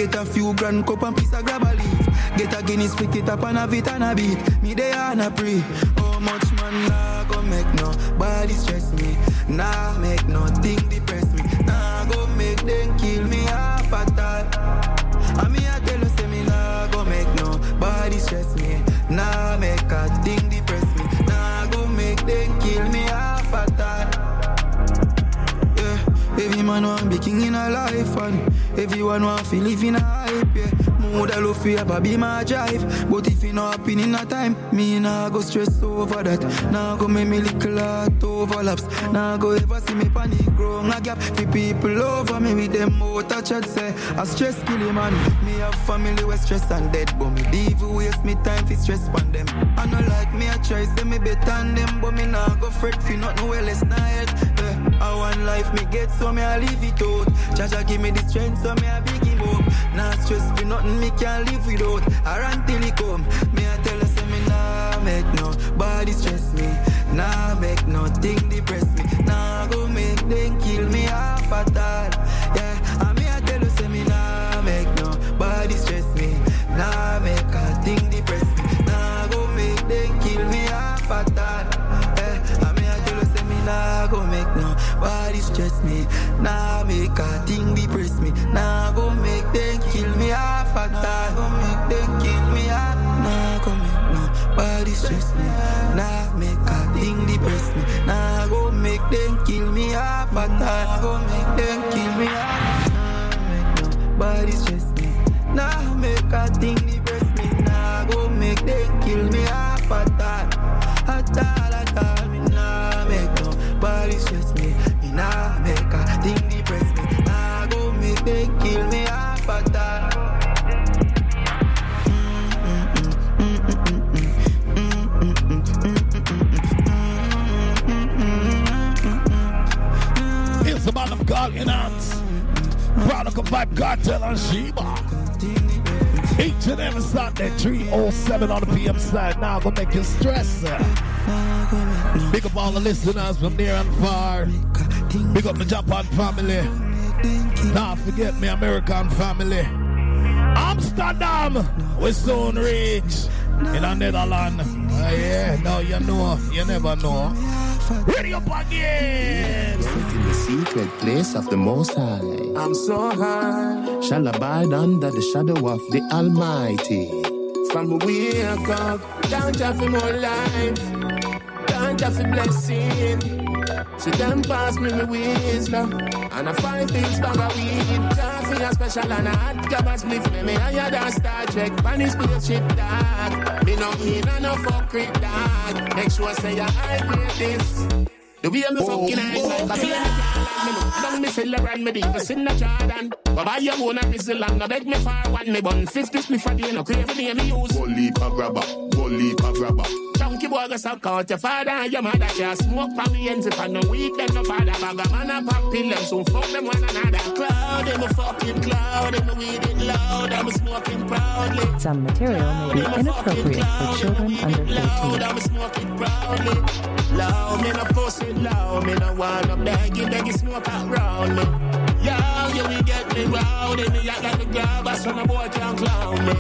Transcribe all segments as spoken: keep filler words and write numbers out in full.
get a few grand cup and piece of grab a leaf. Get a Guinness, pick it up and have it and a beat. Me there and a pray. How much man nah go make no body stress me. Nah make nothing depress me. Nah go make them kill me half a time. And me I tell you say me nah go make no body stress me. Nah make a thing depress me. Nah go make them kill me half a time. Yeah, every man want be king in a life and everyone want to live in a hype. Yeah, mood I love you ever be my drive. But if you not happy in a time, me nah go stress over that. Nah go make me little heart overlaps. Nah go ever see me panic grow a gap. For people over me with them out a chat say I stress kill him man. Me have family with stress and dead, but me leave waste me time for stress on them. I know like me I try say me better than them, but me nah go fret for not no well less nah health. Yeah, I want life me get so me I leave it out. Jaja give me the strength so me I big him up. Nah stress for nothing me can't live without. I run till he come. Me I tell her say me nah make no body stress me. Nah make nothing depress me. Nah go make them kill me half a time. Yeah, and me I tell her say me nah make no body stress me. Nah make a thing depress me. Nah go make them kill me half a time. Yeah, and me I tell her say me nah go make no body stress me. Nah make a thing depress me. Nah go make them kill me half a time. Go make them kill me half. Nah go make no body stress me. Nah make a thing depress me. Nah go make them kill me half a time. Go make them kill me half. Nah make no body stress me. Nah make a thing depress me. Nah go make them kill me half a time. A time, a time. Me nah make no body stress me. Me nah make a thing depress me. Nah go make them kill me half a time. Here's the man of God in hands. Product of Vibe Cartel and Sheba. Each and every Sunday, three oh seven on the P M side. Now gonna make you stress. Big up all the listeners from near and far. Big up the Japan family. Now forget me, American family. Amsterdam, we soon reach in the Netherlands. Uh, yeah, no, you know, you never know. Ready up again. Sit in the secret place of the Most High. I'm so high. Shall abide under the shadow of the Almighty. From the wake up, don't have more life. Don't have blessing. So them pass me my wisdom. And I find things bag of weed. Coffee a special and a hot cup of spliff. Me me higher than Star Trek. Pan is spaceship dog. Me no in and no fuck with dog. Make sure say I grade this. The way me fucking eyes like a baby. Me look down me celebrate me deep. In the Jordan. But buy your own a whistle and no beg me for one. Me bun fifty spliff a day. No crave a day me use. Bully pa grabber. Bully pa grabber. Chunky boy go suck out your father and your mother. Just smoke pa me ends if I no weak. Then no father bag a man a pop pill. Them soon fuck them one another. Cloud, them a fucking cloud. Them a weed it loud. I'm smoking proudly. Some material may be inappropriate for children under thirteen. I'm smoking proudly. Loud, me no post it loud. Me no wanna beg you, beg you smoke around me. Yo, you will get me round. In the yacht like the grab. So no boy can't clown me.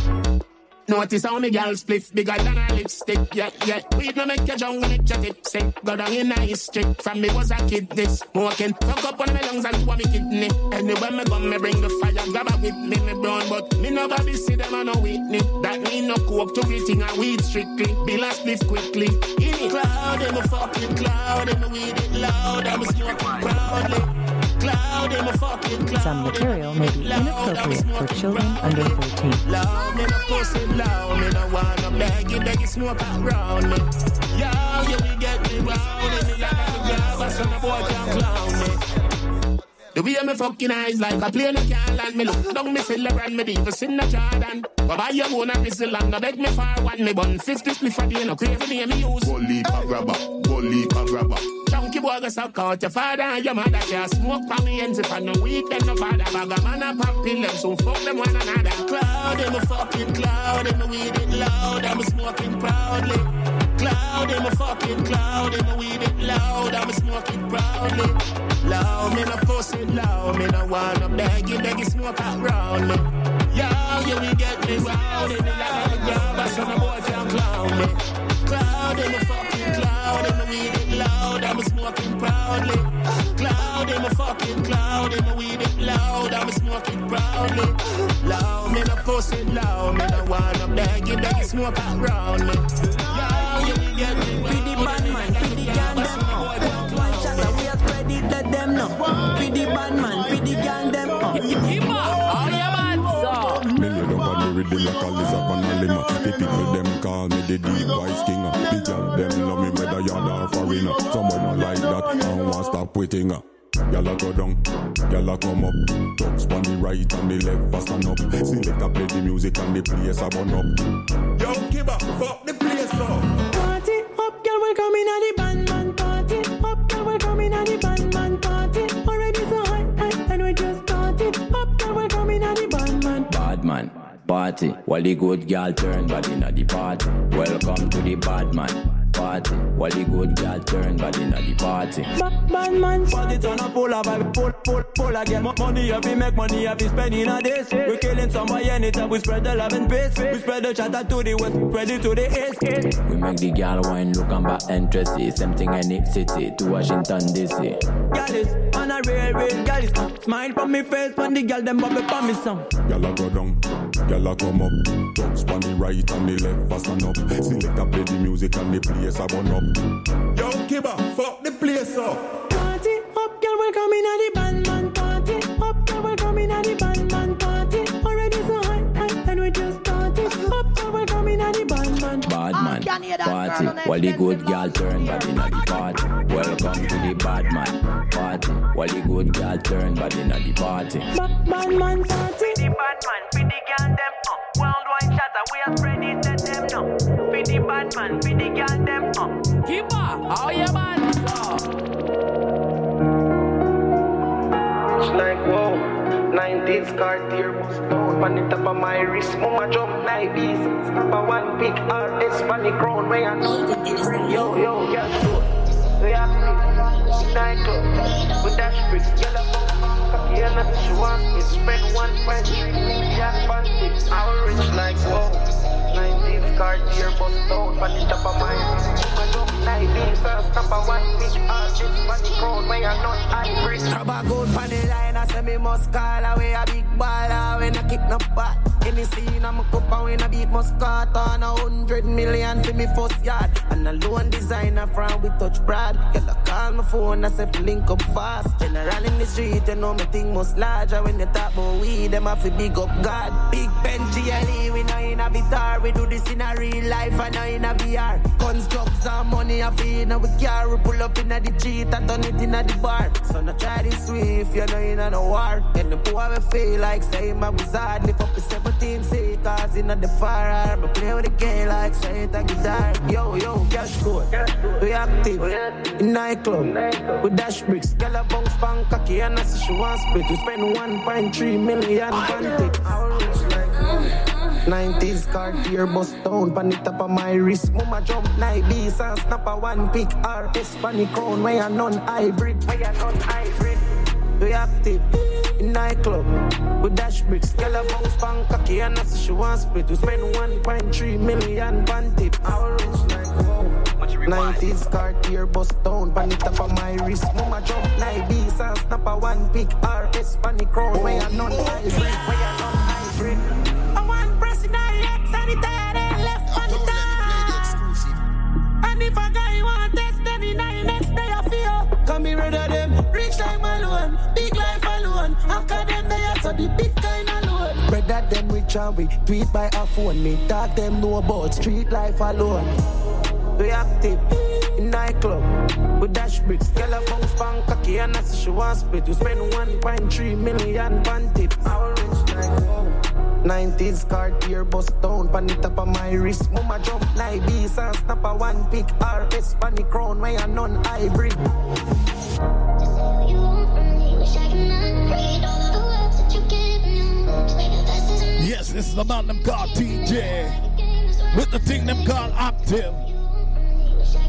Notice how me girl spliff bigger than her lipstick. Yeah, yeah. Weed no make your jungle make your tip sick. Go down in a street. From me was a kid this smoking. Fuck up one of my lungs and two of me kidney. Anywhere me go me bring the fire. Grab a with me me brown. But me no baby see them and no Whitney. That me no coke to greeting a weed strictly. Bill a spliff quickly. In it cloud, I'm a fucking cloud. I'm a weed it loud. I'm a smoking proudly. Cloud, I'm a fucking cloud. Some material may be inappropriate for children under thirteen. Loud, me no post it loud. Me no wanna beg you, beg you smoke around me. Yo, you will get me round. And me like a grab, so no boy can clown me. The way me fucking eyes like a plane that can't land. Me look down me celebrate me deep in the Jordan. But buy your own a whistle and no beg me for one. Me bun fifty spliff a day, no crave a day me use. Bully pa grabber, bully pa grabber. Chunky boy go suck out your father and your mother. Just smoke pa me ends if I no weak. Then no father bag a man a pop pill. Them soon fuck them one another. Cloud, them a fucking cloud. Them a weed it loud. I'm smoking proudly. cloud, I'm a fucking cloud, I'm a weed it loud, I'm a smoke it proudly. Loud, me no pussy it loud, me no wanna beg you, beg you smoke out round me. Yo, you will get me round in the loud, yeah, but some boy can't clown me. Cloud, I'm a fucking cloud, I'm a weed it loud, I'm a smoking proudly. Cloud, I'm a fucking cloud, I'm a weed it loud, I'm a smoking proudly. Loud, me no pussy it loud, me no wanna beg you, beg you smoke out round me. Yo, you will get me round in the loud, yeah, but some boy can't clown me. We are spread it, let them know. Feed the bad man, feed the gang them up. Keep up, all your man, so. Me lay down on the rhythm like a lizard on a lima. The people them call me the deep voice king. The girl them love me whether yard or foreigner. Someone not like that, I don't want stop waiting. Y'all go down, y'all come up. Thugs on the right and the left, fast and up. Select a play the music and the place I burn up. Yo, Kibba, fuck the place up. Party up, girl, we coming at the bandman party. Up, girl, we coming at the bandman party. Already so high, high, and we just started. Up, girl, we coming at the bandman. Badman party, while the good girl turn body inna the party. Welcome to the badman party, while the good girl turn body inna the party. Bad man party turn up full of vibe, full, full, full again. Money have we make, money have we spend in a days. We killing somebody anytime we spread the love and peace. We spread the chatter to the west, spread it to the east. We make the girl wine look and back interest. Same thing any city to Washington D C. Girl is on a real, real girl is. Smile from me face when the girl them bubble from me some. Y'all go down, y'all come up. Thugs on the right and the left, fast and up. Select a play the music and the place I burn up. Yo, Kibba, fuck the place up. party. Up, girl, we coming at the bandman party. Up, girl, we coming at the bandman party. Already so high, high, and we just started. Up, girl, we coming at the bandman Badman party, while the good girl turn body inna the party. Welcome to the badman party, while the good girl turn body inna the party. Badman party. Feed the badman, feed the girl them up. Worldwide chatter, we are spread it, let them know. Feed the badman, feed the girl them up. Keep up, all your man, so. It's like whoa, nineties Cartier bust down on the top of my wrist. Mama jump like this. Snap a one big R S funny crown where I know. Yo yo, guess what? We have me nightclub with dash bricks, yellow bump, cocky and nothing she wants me. Spend one point three million on it. I'm rich like whoa, nineties Cartier bust down on the top of my wrist. Mama jump like this. Snap a one big R S funny crown where I know. I rich. Rubber good on the line, I say me must call away a big baller when I kick no back. Any scene I'm a cup and when I beat Moscato on a hundred million for me first yard. And a loan designer from we touch Brad. Girl I call my phone, I say link up fast. General in the street, you know me thing most larger. When you talk about weed, them have to big up God. Big Ben G L E, we know in a guitar. We do this in a real life and not in a V R. Guns, drugs and money I feed, now we car. We pull up in a the cheat and turn it in a the bar. So no try this way if you know in a no war. And the boy we feel like say my wizard. Lift up the seventeen seaters in the fire arm. I play with the game like say it a guitar. Yo, yo, cash code. We active in nightclub with dash bricks. Girl a bounce bang cocky and I say she want split. We spend one point three million on it. nineties Cartier bust down pan the top of my wrist. Mama jump like this and snap a one pick R S funny crown where you non hybrid. Where you non hybrid. We active in nightclub with dash bricks. Girl a bounce bang cocky and I say she want split. We spend one point three million on tip. Our rich like whoa. nineties Cartier bust down pan the top of my wrist. Mama jump like this and snap a one pick R S funny crown where you non hybrid. Where you non hybrid. I want press in the X and the third and left on the top. And if a guy want test then the nine next day I feel. Come here rid of them, rich like Malone, big life alone. After them they are so the big kind alone. Brother them rich and we tweet by a phone. Me talk them know about street life alone. We active in nightclub with dash bricks. Girl a bounce bang cocky and I say she want split. We spend one point three million on tip. Our rich like whoa. nineties Cartier bust down pan the top of my wrist. Mama jump like this and snap a one pick R S funny crown where you non hybrid. Yes, this is the man them called T J with the thing them called Active.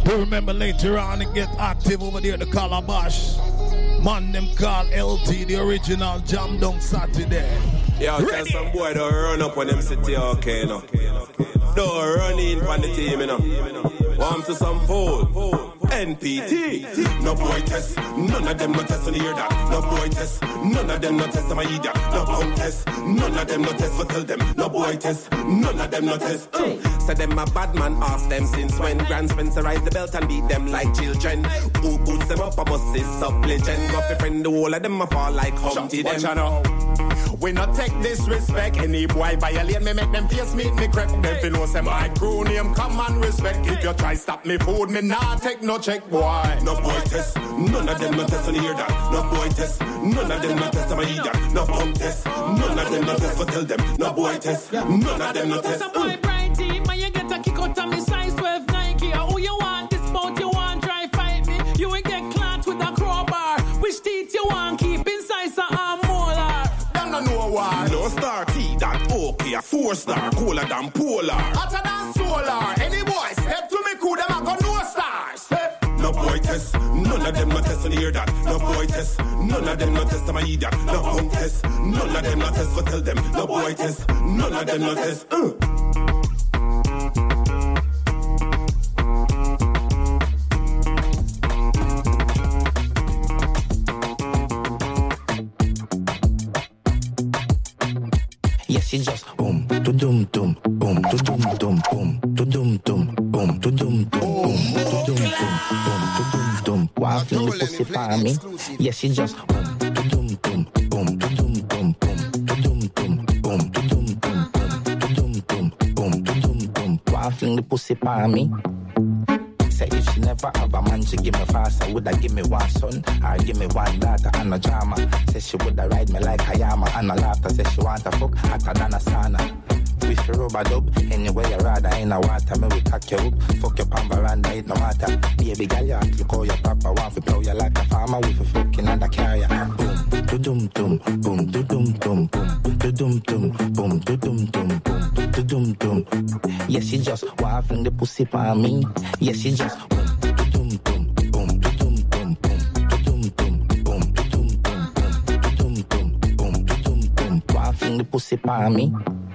But remember later on to get active over there to Calabash. Man, them call L T, the original Jam Down Saturday. Yeah, tell some boy don't run up on them city, okay, you know. Don't run in on the team, you know. Want to some fool. N P T. No boy test. None of them no test on the hear that. No boy test. None of them no test on my ear that. No boy test. None of them no test for tell them. No boy test. None of them no test. Uh. Say them a bad man, ask them since when Grand Spencer rise the belt and beat them like children. Who boots them up, I must say sub legend. Got a friend, the whole of them a fall like Humpty them. We not take disrespect. Any boy violate me, make them face meet me correct. Them fi know say my crew name come and respect. If you try stop me food, me nah take no check, boy. No boy test, none of them no test on the hear that. No boy test, none of them no test on my ear that. No pump test, none of them no test for tell them. No boy test, none of them no test. Some boy bright team, and you get a kick out of me size twelve Nike. Or who you want this mouth, you want try fight me. You will get clamped with a crowbar. Which teeth you want keep inside some arm molar? No why. No star T that okay, a four star cooler than polar. Hotter than solar. Any boy step to me cool, them I got no stars. No boy test, none of them no test on the hear that. No boy test, none of them no test on my ear that. No home test, none of them no test for tell them. No boy test, none of them no test. Uh. She just boom, to dum dum, boom, to dum dum, boom, to dum dum, boom, to dum dum, boom, to dum dum, boom, to dum dum. Waffling the pussy for me. Yes, she just boom, to dum dum, boom, to dum dum, boom, to dum dum, boom, to dum dum, boom, to dum dum, boom, to dum dum. Waffling the pussy for me. Say if she never have a man, she give me fast. I woulda give me one son, or give me one daughter and a drama. Say she woulda ride me like a yama and a laughter. Say she want a fuck hotter than a sauna. With your rubber dub, anyway you rather in a water. Me we cock you up, fuck your pan veranda, it no matter. Baby girl, you act, you call your papa. Want to blow you like a farmer with a fucking under carrier. Boom, do dum dum, boom, do dum dum, boom, do dum dum, boom, do dum dum, boom, do dum dum. Yes, she just waffling the pussy for me. Yes, she just boom, do dum dum, boom, do dum dum, boom, do dum dum, boom, do dum dum, boom, do dum dum, boom, do dum dum. Waffling the pussy for me.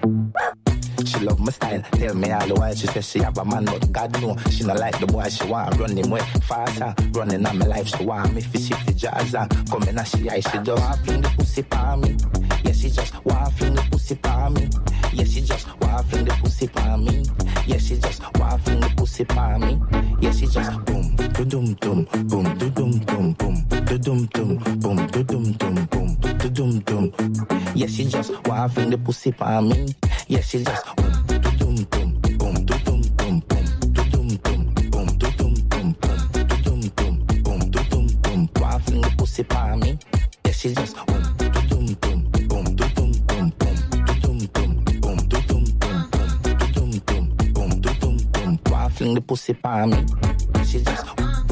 She love my style, tell me all the while. She says she have a man, but God know she not like the boy. She want run him way faster, running on my life. She want me fi shift the jazz and come in and she eye. She just waffling the pussy for me. Yes, she just waffling the pussy for me. Yes, she just waffling the pussy for me. Yes, she just waffling the pussy for me. Yes, she just boom, do dum dum, boom, do dum dum, boom, do dum dum, boom, do dum dum, boom, do dum dum. Yes, she just waffling the pussy for me. Yes, she just boom, do dum dum, boom, do dum dum, boom, do dum dum, boom, do dum dum, boom, do dum dum, boom, do dum dum. Waffling the pussy for me. Yes, she just boom, do dum dum, boom, do dum dum, boom, do dum dum, boom, do dum dum, boom, do dum dum, boom, do dum dum. Waffling the pussy for me. She just.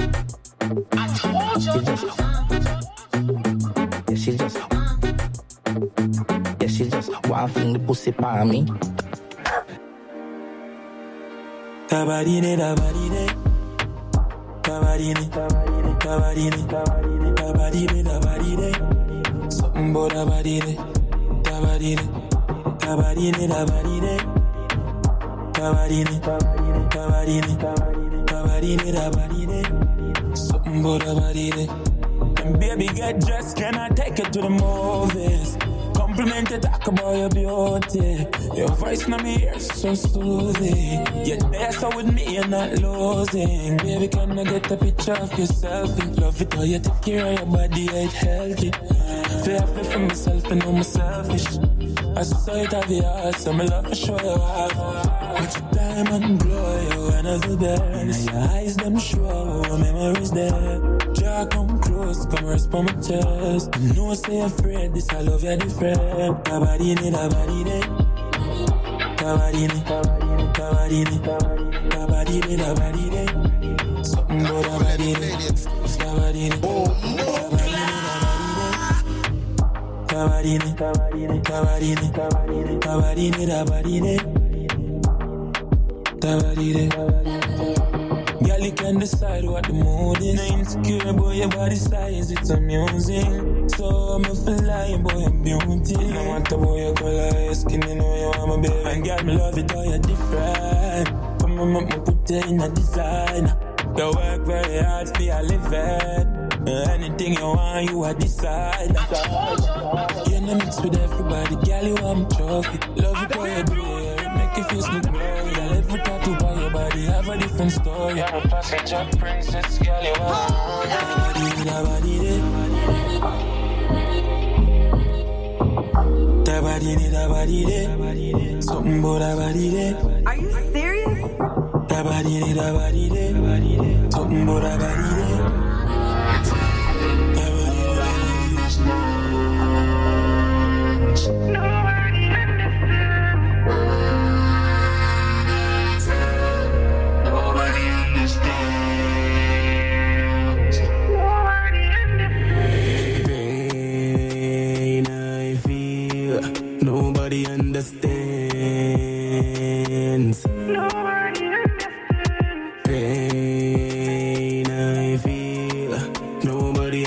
I told you. She just. Yes, she just. Yes, she just waffling the pussy for me. Tabarine, tabarine, tabarine, tabarine, tabarine, tabarine, tabarine. Something about tabarine, tabarine, tabarine, tabarine, tabarine, tabarine, tabarine, tabarine. Something about tabarine. And baby, get dressed, can I take you to the movies? Compliment you, talk about your beauty. Your voice in my ears so soothing. You're there so with me, you're not losing. Baby, can I get a picture of yourself? Love it how you take care of your body, it's healthy. Feel happy for myself and know I'm selfish. I saw it of your heart, so my love for sure you have. Watch your diamond glow, you one of the best. Your eyes them show, memories there. Jaw come close, come rest on my chest. No stay afraid, this I love you different. Tabarine, tabarine, tabarine, tabarine, tabarine, tabarine. Something about tabarine, tabarine, tabarine, tabarine, tabarine, tabarine, tabarine, tabarine. Girl, you can decide what the mood is. Not insecure, boy, your body size, it's amusing. So I'm a fly, boy, I'm beauty. No matter boy, your color, your skin, you know you are my baby. And God, me love it, boy, you're different. Come on, me put you in a design. You work very hard for your living. Anything you want, you a decide. You're in the mix with everybody, girl, you want me trophy. Love it, boy, you do it. Make you feel smooth, boy. Girl, every tattoo by your body have a different story. You're a passenger princess, girl, you want me. Da body de, da body de, da body de. Something about da body de. Are you serious? Da body de, da body de. Something about da body de. Nobody understands. Nobody understands. Pain I feel. Nobody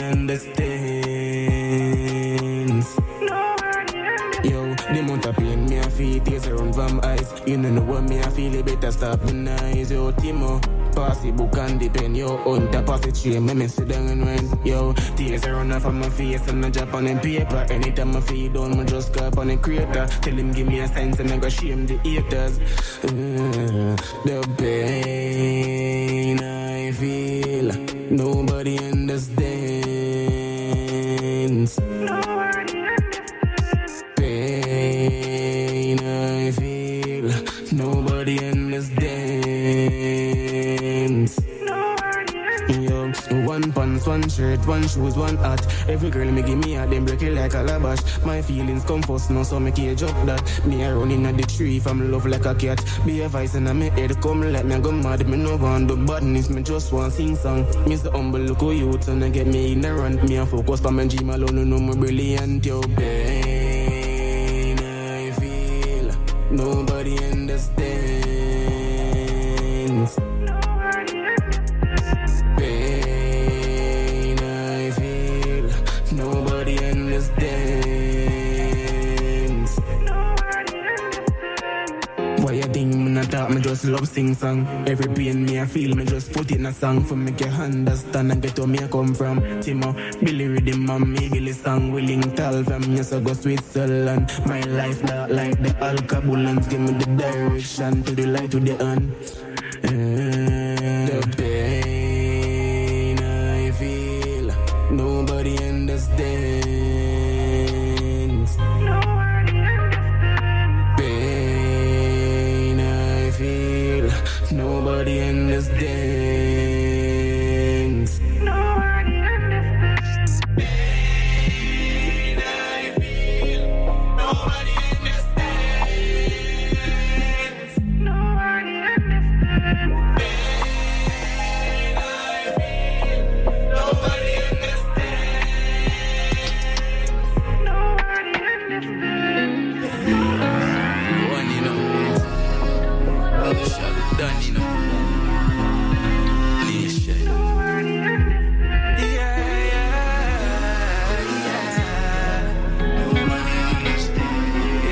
understands. Nobody understands. Yo, the amount of pain me I feel tears around from eyes. You don't know what me I feel, you better stop the noise. Yo, Timo. Pass the book and the pen, yo, on the pass it straight, me sit down and run, yo. Tears are running from my face and I drop on the paper. Anytime I feel down, I just go up on the creator. Tell him give me a sense and I go shame the haters. Uh, the pain I feel, nobody understands. Nobody understands. Pain I feel, nobody understands. Yo, one pants, one shirt, one shoes, one hat. Every girl me give me a them break it like a labash. My feelings come first now, so me cage up that. Me a running at the tree from love like a cat. Be a vice and I me head come like me go mad. Me no want the badness, me just want sing song. Me's the humble look of youth and I get me ignorant. Me a focus on my dream alone, you know me brilliant. Yo, pain I feel, nobody understands. Pain I feel, nobody understands. Why you think me not talk, me just love sing song. Every pain me I feel, me just put in a song for me can understand and get where me I come from. Timo, Billy Rhythm and me Billy song, willing tell from yes I go Switzerland. My life dark like the Alcabulans, give me the direction to the light to the end. Uh, the pain I feel, nobody understands. Nobody understands. Pain I feel, nobody understands. Nobody understands. Pain I feel, nobody understands. Nobody understands. Done, you know. Nation. Yeah, yeah, yeah. Nobody understands.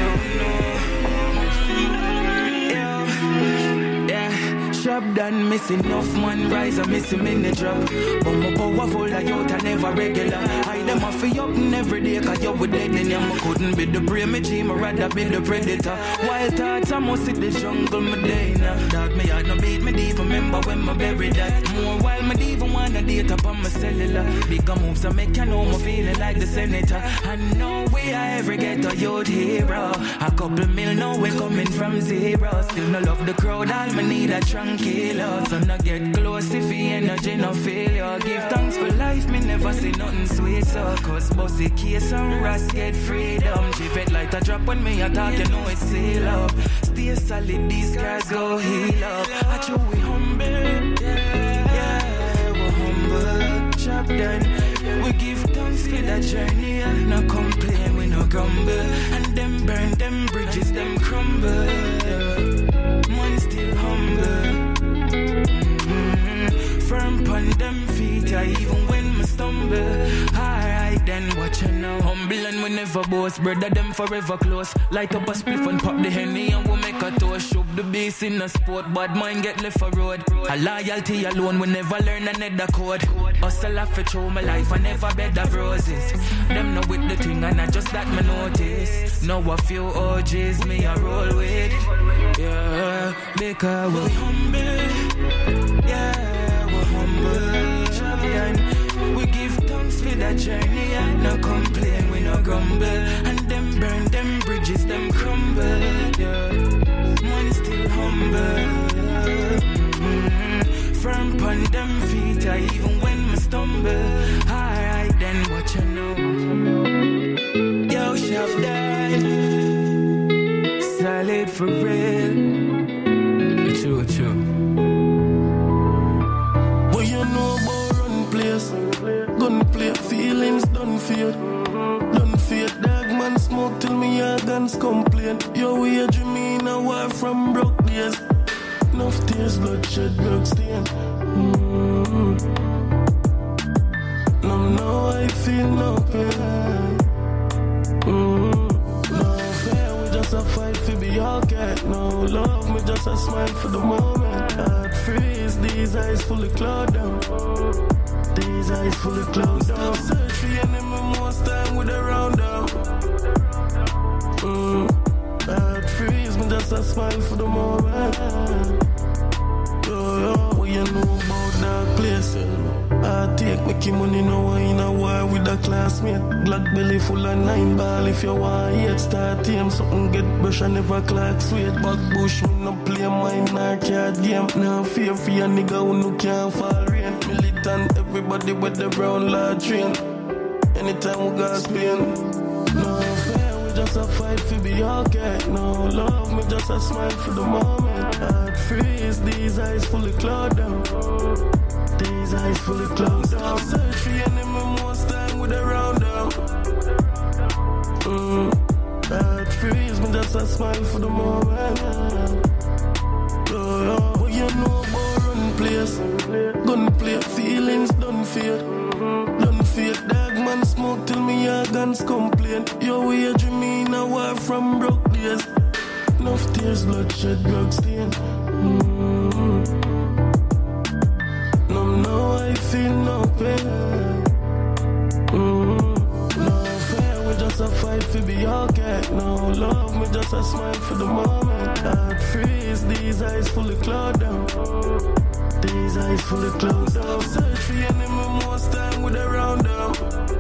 Yo, no. Yo, yeah. Shop done, missing enough man, rise and miss him in the drop. But my powerful like youth and never regular. I them off you up every day, cause you were dead and you couldn't be the prey, me dream, I'd rather be the predator. Wild thoughts, I must see the jungle, my day now. Dog me heart no beat, me deep, remember when my buried that. More while me even wanna date up on my cellular. Bigger moves, I make you know me feeling like the senator. And no way I ever get a youth hero. A couple mil, now we coming from zero. Still no love the crowd, all me need a tranquilo. So no get close if the energy no failure. Give thanks for life, me never see nothing sweet. So cause bossy case and rats get freedom. Give it like a drop when me attack, you know it's seal up. Stay solid, these guys go heal up. I true we humble, yeah, yeah, we humble. Chop done, we give thanks for the journey. No complain, we no grumble. And them burn, them bridges, them crumble. Man still humble. Mm-hmm. boss. Brother, them forever close. Light up a spliff and pop the Henny and we'll make a toast. Shove the beast in the sport, bad mind get left for road. A loyalty alone, we never learn another code. Hustle off for through my life, I never bed of roses. Them know with the thing and I just that me notice. Now a few O Gs me a roll with. Yeah, because we're humble. Yeah, we're humble. Champion. We give thanks for that journey and no complain, we no grumble. And them burn, them bridges, them crumble. Yeah, man still humble. Mm-hmm. Firm pon them feet, I even when me stumble. Alright then, what you know? Yo, shop die. Solid for real. True, true. What you know about run place? Gun play, feelings done feared. Done feared, dog man smoke till me your guns complain. Yo, we a dreaming a war from broke days. Enough tears, bloodshed, blood stain. Mm-hmm. Now, now I feel no pain. Mm-hmm. No fair, we just a fight for be okay. No love, me just a smile for the moment. Heart freeze, these eyes fully cloud down. These eyes fully closed down. Search for your enemy most time with a round down. Mm. Heart freeze, me just a smile for the moment. Yo, yo, what you know about that place? I take making money now in a war with a classmate. Black belly full of nine ball. If you want yet start team, something get brush and never clock sweet. Back bush, me no play mine nor card game. Now fear for your nigga who no can't fall rain. Militant, everybody with the brown large train. Anytime we got Spain. No fair, we just a fight for be okay. No love, me just a smile for the moment. Heart freeze, these eyes fully cloud down. These eyes fully closed down. Search for your enemy most time with a round down. Mm. Heart freeze, me just a smile for the moment. Yo, yo, what you know about run place? Gun play, feelings done feared. Done feared, dog man smoke till me your guns complain. Yo, we a dreaming a war from broke days. Enough tears, bloodshed, blood stain. Mm-hmm. No, no, I feel no pain. Mm-hmm. No fair, we just a fight for be okay. No love, me just a smile for the moment. Heart freeze, these eyes fully cloud down. These eyes fully closed down. Search for your enemy most time with a round down.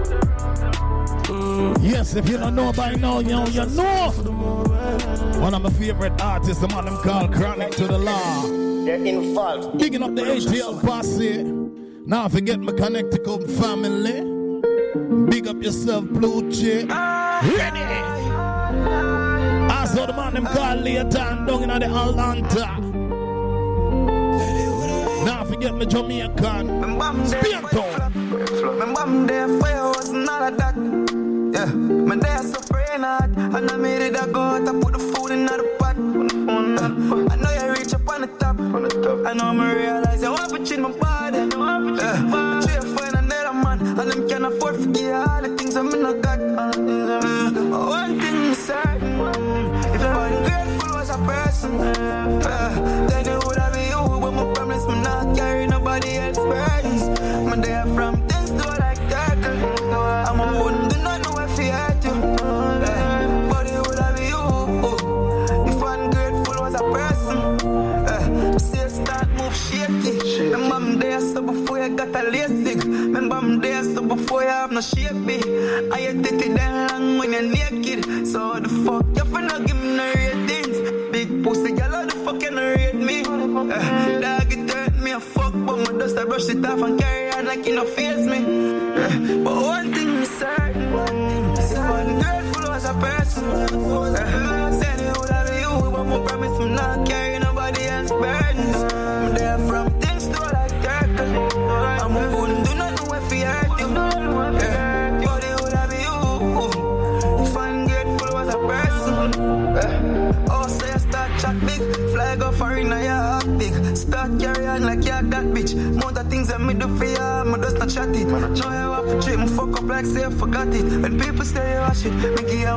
Mm. Yes, if you don't know by now, you know, you know. One of my favorite artists, the man them called Chronic to the Law. They're involved. Bigging up the A T L posse. Now forget my Connecticut family. Big up yourself, Blue Chick. Ready? I saw the man them called Leotan down in the Atlanta. Now forget me Jamaican. Spear tone. Remember I'm there for you, was not a duck. Yeah, my day so praying hard. And I made it a go out, I put the food in the pot. Uh, I know you reach up on the top. I know me realize you want to put in my body. Yeah, but you find another man, and them can't afford to give all the things I'm in a got. Uh, one thing is certain, if you're ungrateful as a person, uh, then it would have been you. But my promise me not carry nobody else's burdens. My day from things to like turtle. I'm a wouldn't do not know if he hurt you. Uh, but it would have been you. If ungrateful was a person, uh, say start move shaky. Remember I'm there so before you got a lazy. Remember I'm there so before you have no shape. And you take it that long when you're naked. So the fuck you finna give me no ratings. Big pussy girl, how the fuck you no rate me? Uh, dog it hurt me a fuck, but my dust I brush it off and carry on like you no face me. Uh, but one thing is certain, if I'm grateful as a person, uh, then it would have been you. But my promise me not carry nobody else's burdens. I'm there from things to like turtle. I'm a wouldn't do not know if he hurt you. Uh, but it would have been you. If I'm grateful as a person, uh, oh say I start chat big, flag off arena, yeah. that big. Start carry on like you that bitch. More the things that me do for you, I'm just not chat it. Now you have to treat me fuck up like say I forgot it. When people say you wash it, me give you